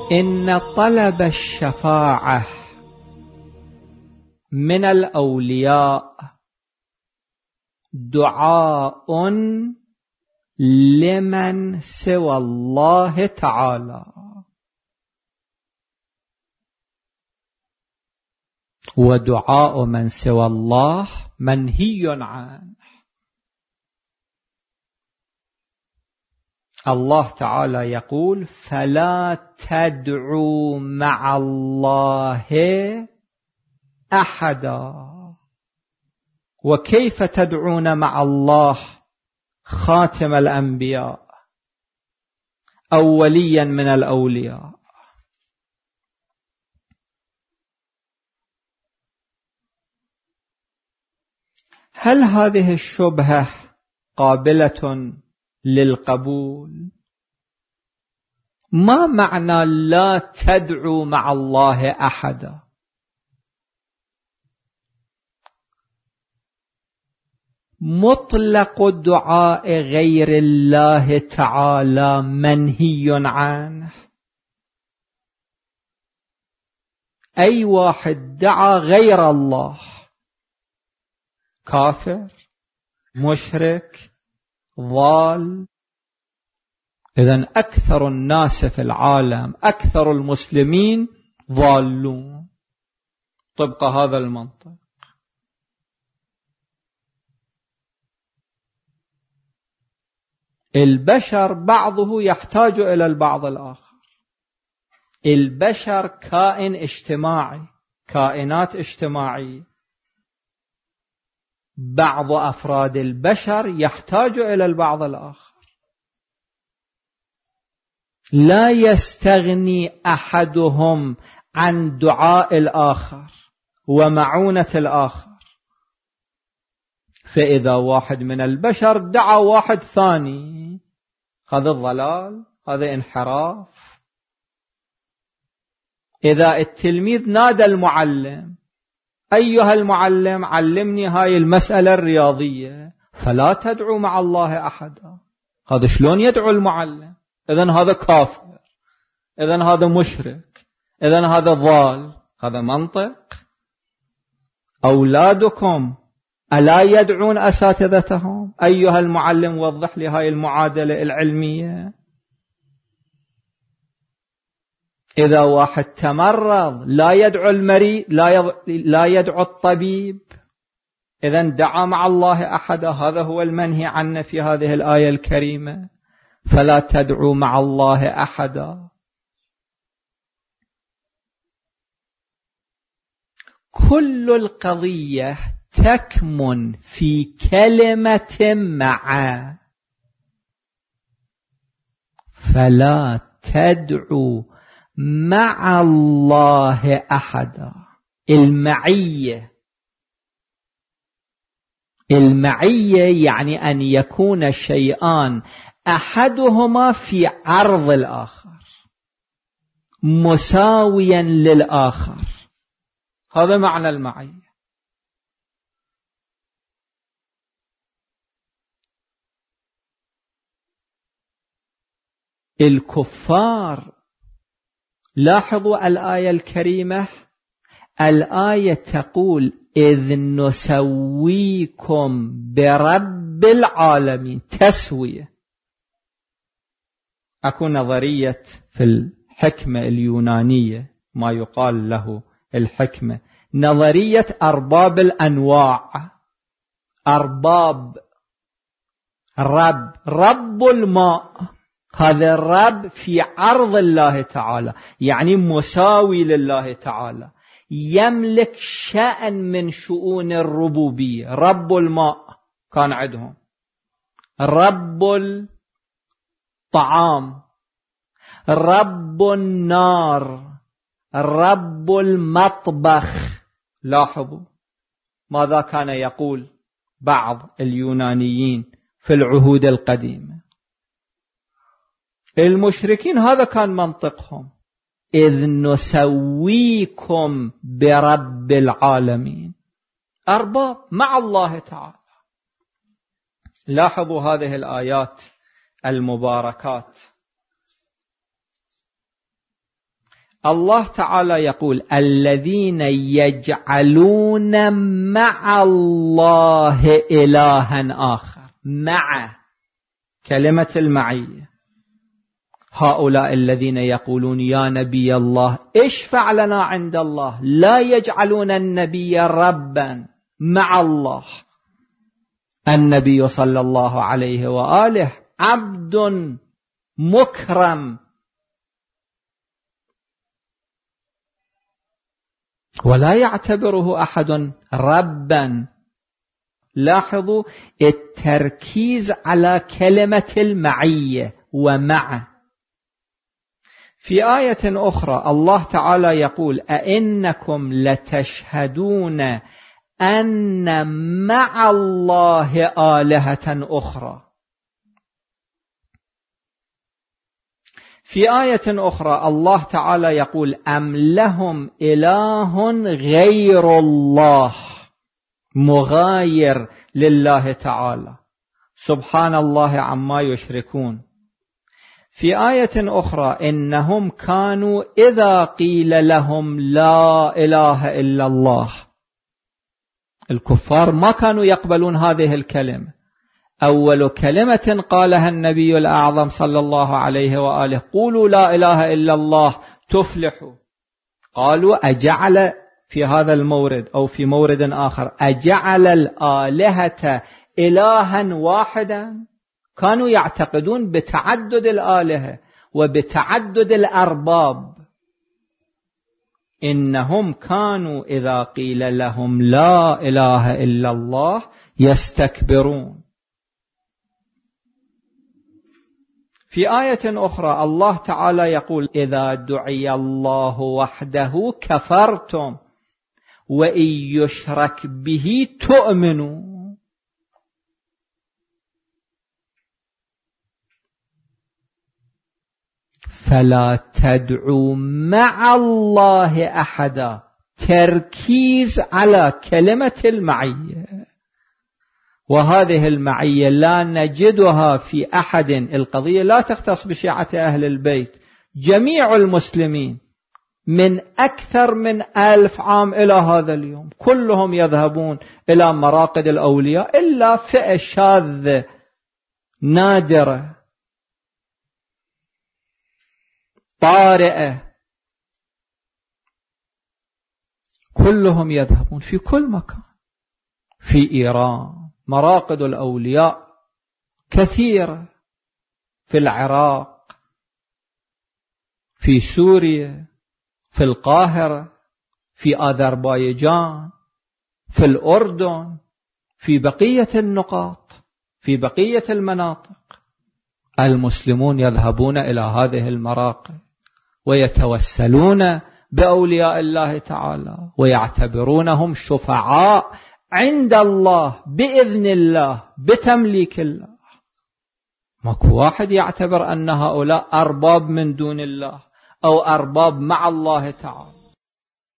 إن طلب الشفاعة من الأولياء دعاء لمن سوى الله تعالى، ودعاء من سوى الله منهي عنه. الله تعالى يقول: فلا تدعوا مع الله أحدا. وكيف تدعون مع الله خاتم الأنبياء أو وليا من الأولياء؟ هل هذه الشبهة قابلة للقبول؟ ما معنى لا تدعو مع الله أحدا؟ مطلق دعاء غير الله تعالى منهي عنه. أي واحد دعا غير الله كافر، مشرك، ضال. إذن أكثر الناس في العالم، أكثر المسلمين ضالون طبق هذا المنطق. البشر بعضه يحتاج إلى البعض الآخر. البشر كائن اجتماعي، كائنات اجتماعية. بعض أفراد البشر يحتاج إلى البعض الآخر. لا يستغني أحدهم عن دعاء الآخر ومعونة الآخر. فإذا واحد من البشر دعا واحد ثاني، هذا الضلال، هذا انحراف. إذا التلميذ نادى المعلم: أيها المعلم علمني هاي المسألة الرياضية، فلا تدعو مع الله أحدا. هذا شلون يدعو المعلم؟ إذن هذا كافر، إذن هذا مشرك، إذن هذا ضال. هذا منطق؟ أولادكم ألا يدعون أساتذتهم؟ أيها المعلم وضح لي هاي المعادلة العلمية. إذا واحد تمرض لا يدعو المريض، لا يدعو الطبيب، إذن دعا مع الله أحدا. هذا هو المنهي عنه في هذه الآية الكريمة: فلا تدعوا مع الله أحدا. كل القضية تكمن في كلمة مع. فلا تدعوا مع الله أحدا. المعية يعني أن يكون شيئان أحدهما في عرض الآخر، مساويا للآخر. هذا معنى المعية. الكفار، لاحظوا الآية الكريمة، الآية تقول: إذ نسويكم برب العالمين. تسوية. أكو نظرية في الحكمة اليونانية، ما يقال له الحكمة، نظرية أرباب الأنواع. أرباب، رب الماء، هذا الرب في عرض الله تعالى، يعني مساوي لله تعالى، يملك شأن من شؤون الربوبية. رب الماء كان عندهم، رب الطعام، رب النار، رب المطبخ. لاحظوا ماذا كان يقول بعض اليونانيين في العهود القديمة. المشركين هذا كان منطقهم: إذ نسويكم برب العالمين. أرباب مع الله تعالى. لاحظوا هذه الآيات المباركات. الله تعالى يقول الذين يجعلون مع الله إلها آخر، مع كلمة المعية. هؤلاء الذين يقولون يا نبي الله اشفع لنا عند الله، لا يجعلون النبي ربا مع الله. النبي صلى الله عليه وآله عبد مكرم، ولا يعتبره أحد ربا. لاحظوا التركيز على كلمة المعية ومع. في آية أخرى الله تعالى يقول أئنكم لتشهدون أن مع الله آلهة أخرى. في آية أخرى الله تعالى يقول أم لهم إله غير الله، مغاير لله تعالى، سبحان الله عما يشركون. في آية أخرى إنهم كانوا إذا قيل لهم لا إله إلا الله، الكفار ما كانوا يقبلون هذه الكلمة. أول كلمة قالها النبي الأعظم صلى الله عليه وآله قولوا لا إله إلا الله تفلحوا. قالوا أجعل، في هذا المورد أو في مورد آخر، أجعل الآلهة إلها واحدا. كانوا يعتقدون بتعدد الآلهة وبتعدد الأرباب. إنهم كانوا إذا قيل لهم لا إله إلا الله يستكبرون. في آية أخرى الله تعالى يقول إذا دعي الله وحده كفرتم وإن يشرك به تؤمنوا. فلا تدعوا مع الله أحدا، تركيز على كلمة المعية. وهذه المعية لا نجدها في أحد، القضية لا تختص بشيعة أهل البيت، جميع المسلمين من أكثر من 1000 عام إلى هذا اليوم كلهم يذهبون إلى مراقد الأولياء إلا فئة شاذة نادرة طارئة، كلهم يذهبون في كل مكان. في إيران مراقد الأولياء كثيرة، في العراق، في سوريا، في القاهرة، في أذربيجان، في الأردن، في بقية النقاط، في بقية المناطق. المسلمون يذهبون إلى هذه المراقد ويتوسلون بأولياء الله تعالى ويعتبرونهم شفعاء عند الله بإذن الله بتمليك الله. ماكو واحد يعتبر أن هؤلاء أرباب من دون الله أو أرباب مع الله تعالى.